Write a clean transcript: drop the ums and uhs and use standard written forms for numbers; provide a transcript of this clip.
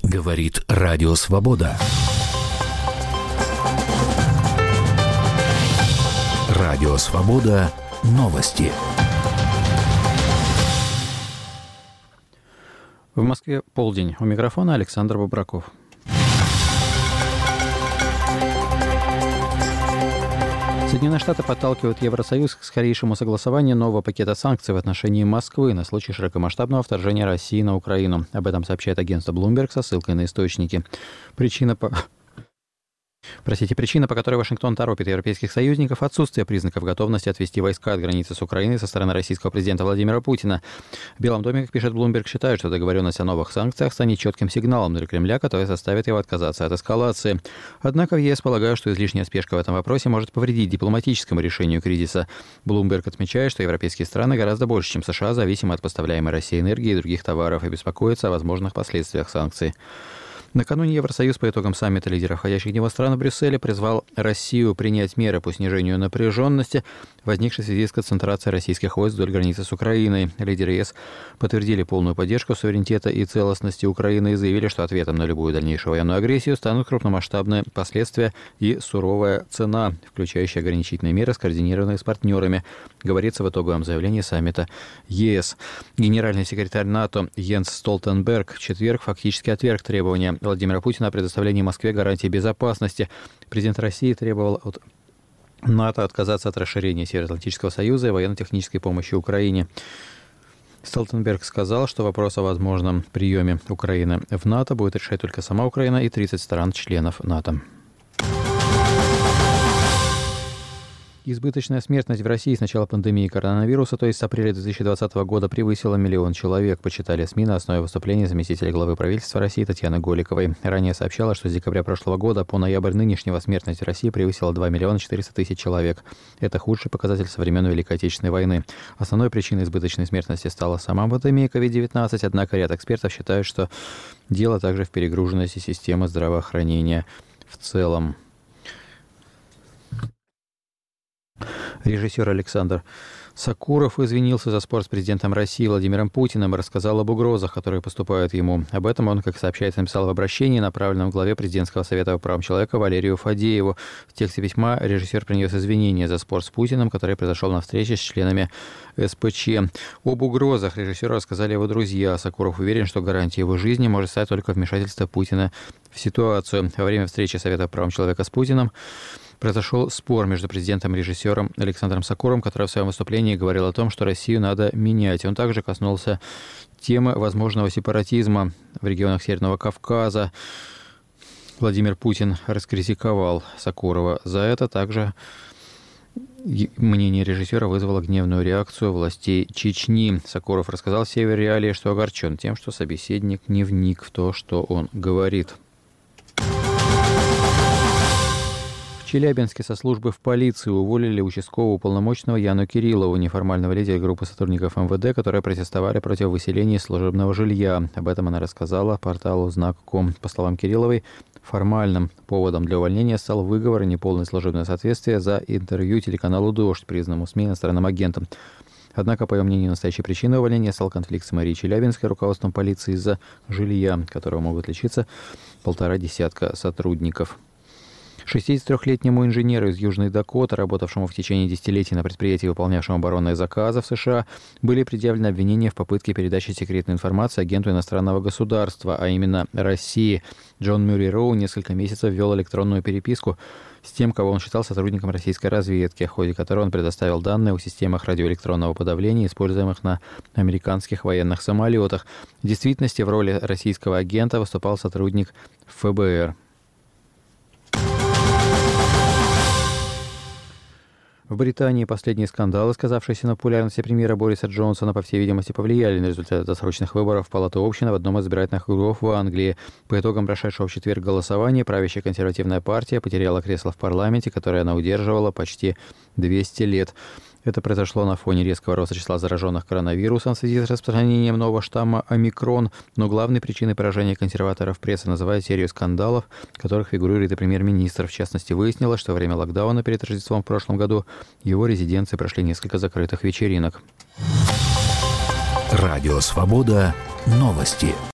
Говорит Радио Свобода. Радио Свобода. Новости. В Москве полдень. У микрофона Александр Бобраков. Соединенные Штаты подталкивают Евросоюз к скорейшему согласованию нового пакета санкций в отношении Москвы на случай широкомасштабного вторжения России на Украину. Об этом сообщает агентство Bloomberg со ссылкой на источники. Причина, по которой Вашингтон торопит европейских союзников — отсутствие признаков готовности отвести войска от границы с Украиной со стороны российского президента Владимира Путина. В Белом доме, как пишет Bloomberg, считают, что договоренность о новых санкциях станет четким сигналом для Кремля, который заставит его отказаться от эскалации. Однако в ЕС полагают, что излишняя спешка в этом вопросе может повредить дипломатическому решению кризиса. Bloomberg отмечает, что европейские страны гораздо больше, чем США, зависимы от поставляемой России энергии и других товаров и беспокоятся о возможных последствиях санкций. Накануне Евросоюз по итогам саммита лидеров входящих в него стран в Брюсселе призвал Россию принять меры по снижению напряженности, возникшей в связи с концентрацией российских войск вдоль границы с Украиной. Лидеры ЕС подтвердили полную поддержку суверенитета и целостности Украины и заявили, что ответом на любую дальнейшую военную агрессию станут крупномасштабные последствия и суровая цена, включающая ограничительные меры, скоординированные с партнерами, говорится в итоговом заявлении саммита ЕС. Генеральный секретарь НАТО Йенс Столтенберг в четверг фактически отверг требования Владимира Путина о предоставлении Москве гарантий безопасности. Президент России требовал от НАТО отказаться от расширения Североатлантического союза и военно-технической помощи Украине. Столтенберг сказал, что вопрос о возможном приеме Украины в НАТО будет решать только сама Украина и 30 стран-членов НАТО. Избыточная смертность в России с начала пандемии коронавируса, то есть с апреля 2020 года, превысила 1 миллион человек, почитали СМИ на основе выступления заместителя главы правительства России Татьяны Голиковой. Ранее сообщалось, что с декабря прошлого года по ноябрь нынешнего смертность в России превысила 2 миллиона 400 тысяч человек. Это худший показатель со времен Великой Отечественной войны. Основной причиной избыточной смертности стала сама пандемия COVID-19, однако ряд экспертов считают, что дело также в перегруженности системы здравоохранения в целом. Режиссер Александр Сакуров извинился за спор с президентом России Владимиром Путиным и рассказал об угрозах, которые поступают ему. Об этом он, как сообщается, написал в обращении, направленном главе президентского совета по правам человека Валерию Фадееву. В тексте письма режиссер принес извинения за спор с Путиным, который произошел на встрече с членами СПЧ. Об угрозах режиссеру рассказали его друзья. Сакуров уверен, что гарантией его жизни может стать только вмешательство Путина в ситуацию. Во время встречи Совета по правам человека с Путиным произошел спор между президентом и режиссером Александром Сакуровым, который в своем выступлении говорил о том, что Россию надо менять. Он также коснулся темы возможного сепаратизма в регионах Северного Кавказа. Владимир Путин раскритиковал Сакурова за это. Также мнение режиссера вызвало гневную реакцию властей Чечни. Сакуров рассказал Северреалии, что огорчен тем, что собеседник не вник в то, что он говорит. В Челябинске со службы в полиции уволили участкового уполномоченного Яну Кириллову, неформального лидера группы сотрудников МВД, которые протестовали против выселения из служебного жилья. Об этом она рассказала порталу Знак.ком. По словам Кирилловой, формальным поводом для увольнения стал выговор и неполное служебное соответствие за интервью телеканалу «Дождь», признанному СМИ иностранным агентом. Однако, по ее мнению, настоящей причиной увольнения стал конфликт с мэрией Челябинска и руководством полиции из-за жилья, которого могут лишиться 1,5 десятка сотрудников. 63-летнему инженеру из Южной Дакоты, работавшему в течение десятилетий на предприятии, выполнявшем оборонные заказы в США, были предъявлены обвинения в попытке передачи секретной информации агенту иностранного государства, а именно России. Джон Мюррей Роу несколько месяцев вел электронную переписку с тем, кого он считал сотрудником российской разведки, в ходе которой он предоставил данные о системах радиоэлектронного подавления, используемых на американских военных самолетах. В действительности в роли российского агента выступал сотрудник ФБР. В Британии последние скандалы, сказавшиеся на популярности премьера Бориса Джонсона, по всей видимости, повлияли на результаты досрочных выборов в Палату общин в одном из избирательных округов в Англии. По итогам прошедшего в четверг голосования правящая консервативная партия потеряла кресло в парламенте, которое она удерживала почти 200 лет. Это произошло на фоне резкого роста числа зараженных коронавирусом в связи с распространением нового штамма омикрон, но главной причиной поражения консерваторов пресса называют серию скандалов, в которых фигурирует и премьер-министр. В частности, выяснилось, что во время локдауна перед Рождеством в прошлом году в его резиденции прошли несколько закрытых вечеринок. Радио «Свобода». Новости.